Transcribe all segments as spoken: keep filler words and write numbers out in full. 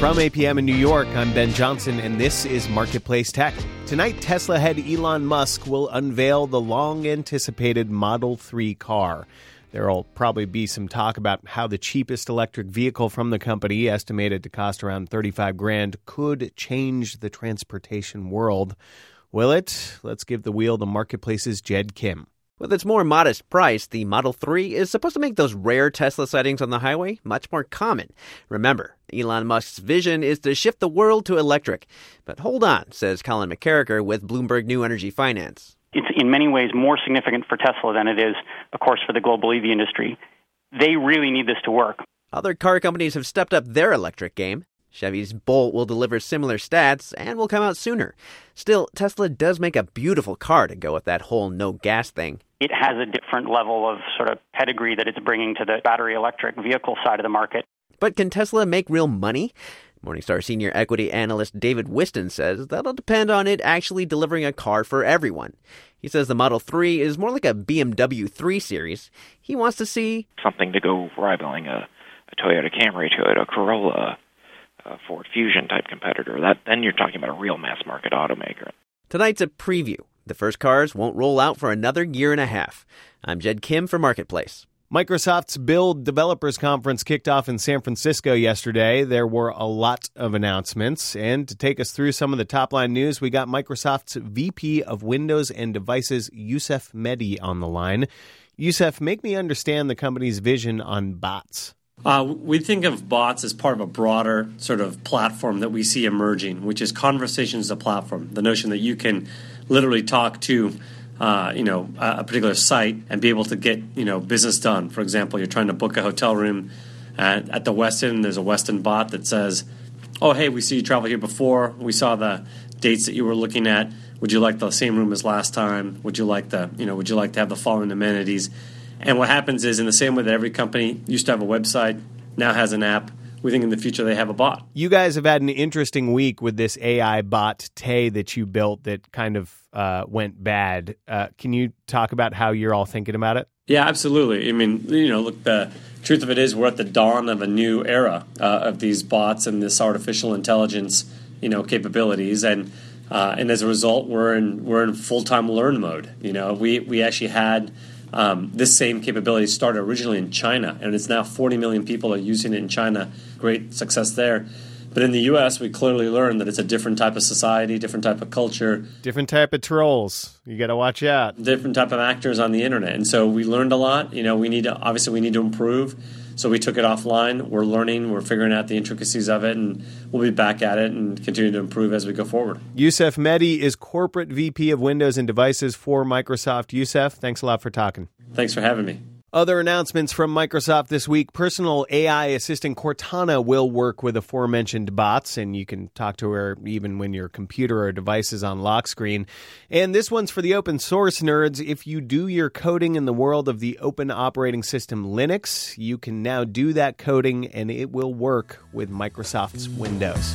From A P M in New York, I'm Ben Johnson, and this is Marketplace Tech. Tonight, Tesla head Elon Musk will unveil the long-anticipated Model three car. There will probably be some talk about how the cheapest electric vehicle from the company, estimated to cost around thirty-five grand, could change the transportation world. Will it? Let's give the wheel to Marketplace's Jed Kim. With its more modest price, the Model three is supposed to make those rare Tesla sightings on the highway much more common. Remember, Elon Musk's vision is to shift the world to electric. But hold on, says Colin McCarricker with Bloomberg New Energy Finance. It's in many ways more significant for Tesla than it is, of course, for the global E V industry. They really need this to work. Other car companies have stepped up their electric game. Chevy's Bolt will deliver similar stats and will come out sooner. Still, Tesla does make a beautiful car to go with that whole no-gas thing. It has a different level of sort of pedigree that it's bringing to the battery electric vehicle side of the market. But can Tesla make real money? Morningstar senior equity analyst David Whiston says that'll depend on it actually delivering a car for everyone. He says the Model three is more like a B M W three Series. He wants to see something to go rivaling a, a Toyota Camry, Toyota Corolla, a Ford Fusion type competitor. That then you're talking about a real mass market automaker. Tonight's a preview. The first cars won't roll out for another year and a half. I'm Jed Kim for Marketplace. Microsoft's Build Developers Conference kicked off in San Francisco yesterday. There were a lot of announcements. And to take us through some of the top-line news, we got Microsoft's V P of Windows and Devices, Youssef Mehdi, on the line. Youssef, make me understand the company's vision on bots. Uh, we think of bots as part of a broader sort of platform that we see emerging, which is conversations as a platform. The notion that you can literally talk to Uh, you know, a particular site and be able to get, you know, business done. For example, you're trying to book a hotel room at, at the Westin. There's a Westin bot that says, oh, hey, we see you traveled here before. We saw the dates that you were looking at. Would you like the same room as last time? Would you like the, you know, would you like to have the following amenities? And what happens is, in the same way that every company used to have a website, now has an app, we think in the future they have a bot. You guys have had an interesting week with this A I bot, Tay, that you built that kind of uh, went bad. Uh, can you talk about how you're all thinking about it? Yeah, absolutely. I mean, you know, look, the truth of it is we're at the dawn of a new era uh, of these bots and this artificial intelligence, you know, capabilities. And uh, and as a result, we're in we're in full-time learn mode. You know, we, we actually had Um, this same capability started originally in China, and it's now forty million people are using it in China. Great success there. But in the U S, we clearly learned that it's a different type of society, different type of culture. Different type of trolls. You got to watch out. Different type of actors on the internet. And so we learned a lot. You know, we need to, obviously we need to improve. So we took it offline. We're learning. We're figuring out the intricacies of it, and we'll be back at it and continue to improve as we go forward. Youssef Mehdi is Corporate V P of Windows and Devices for Microsoft. Youssef, thanks a lot for talking. Thanks for having me. Other announcements from Microsoft this week. Personal A I assistant Cortana will work with aforementioned bots, and you can talk to her even when your computer or device is on lock screen. And this one's for the open source nerds. If you do your coding in the world of the open operating system Linux, you can now do that coding, and it will work with Microsoft's Windows.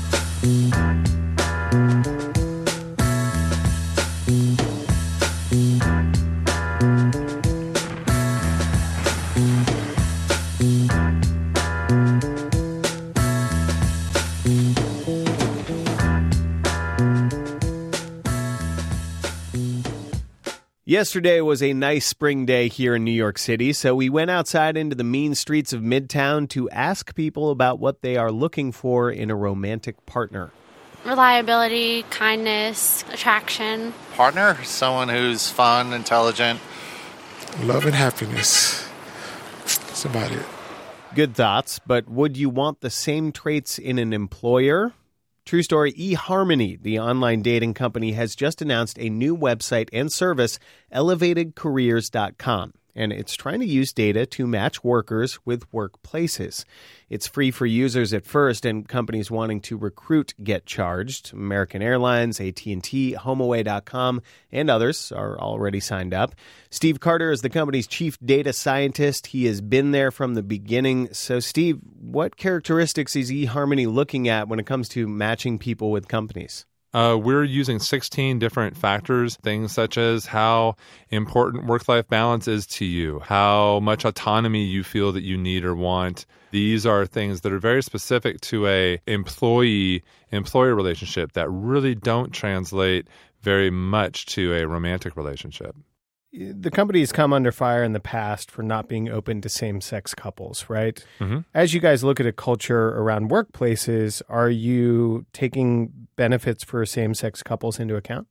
Yesterday was a nice spring day here in New York City, so we went outside into the mean streets of Midtown to ask people about what they are looking for in a romantic partner. Reliability, kindness, attraction. Partner, someone who's fun, intelligent. Love and happiness. That's about it. Good thoughts, but would you want the same traits in an employer? True story, eHarmony, the online dating company, has just announced a new website and service, elevated careers dot com. And it's trying to use data to match workers with workplaces. It's free for users at first, and companies wanting to recruit get charged. American Airlines, A T and T, HomeAway dot com, and others are already signed up. Steve Carter is the company's chief data scientist. He has been there from the beginning. So, Steve, what characteristics is eHarmony looking at when it comes to matching people with companies? Uh, we're using sixteen different factors, things such as how important work-life balance is to you, how much autonomy you feel that you need or want. These are things that are very specific to a employee-employer relationship that really don't translate very much to a romantic relationship. The company's come under fire in the past for not being open to same-sex couples, right? Mm-hmm. As you guys look at a culture around workplaces, are you taking benefits for same-sex couples into account?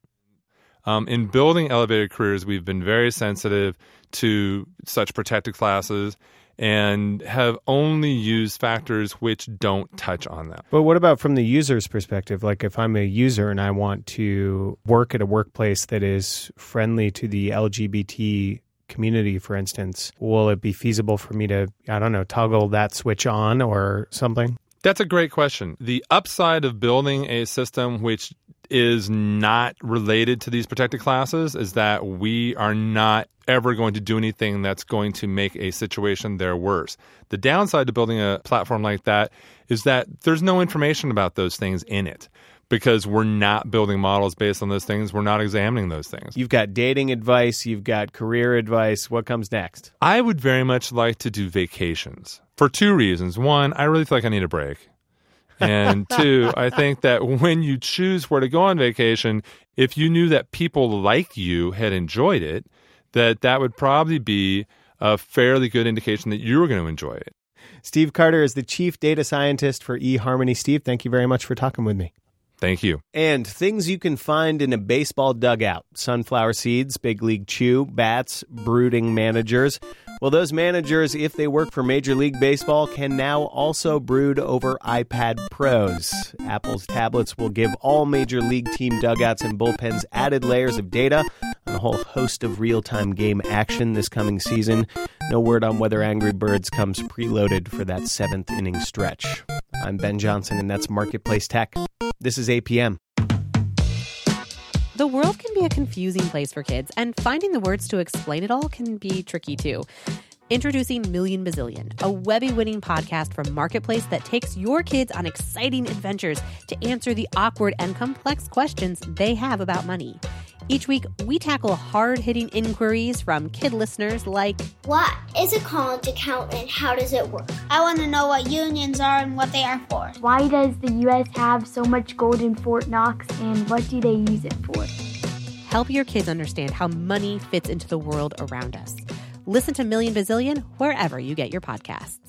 Um, in building elevated careers, we've been very sensitive to such protected classes and have only used factors which don't touch on them. But what about from the user's perspective? Like if I'm a user and I want to work at a workplace that is friendly to the L G B T community, for instance, will it be feasible for me to, I don't know, toggle that switch on or something? That's a great question. The upside of building a system which is not related to these protected classes is that we are not ever going to do anything that's going to make a situation there worse. The downside to building a platform like that is that there's no information about those things in it because we're not building models based on those things. We're not examining those things. You've got dating advice. You've got career advice. What comes next? I would very much like to do vacations for two reasons. One, I really feel like I need a break. And two, I think that when you choose where to go on vacation, if you knew that people like you had enjoyed it, that that would probably be a fairly good indication that you were going to enjoy it. Steve Carter is the chief data scientist for eHarmony. Steve, thank you very much for talking with me. Thank you. And things you can find in a baseball dugout: sunflower seeds, big league chew, bats, brooding managers. Well, those managers, if they work for Major League Baseball, can now also brood over iPad Pros. Apple's tablets will give all Major League team dugouts and bullpens added layers of data on a whole host of real-time game action this coming season. No word on whether Angry Birds comes preloaded for that seventh inning stretch. I'm Ben Johnson, and that's Marketplace Tech. This is A P M. The world can be a confusing place for kids, and finding the words to explain it all can be tricky too. Introducing Million Bazillion, a Webby-winning podcast from Marketplace that takes your kids on exciting adventures to answer the awkward and complex questions they have about money. Each week, we tackle hard-hitting inquiries from kid listeners like, what is a college account and how does it work? I want to know what unions are and what they are for. Why does the U S have so much gold in Fort Knox and what do they use it for? Help your kids understand how money fits into the world around us. Listen to Million Bazillion wherever you get your podcasts.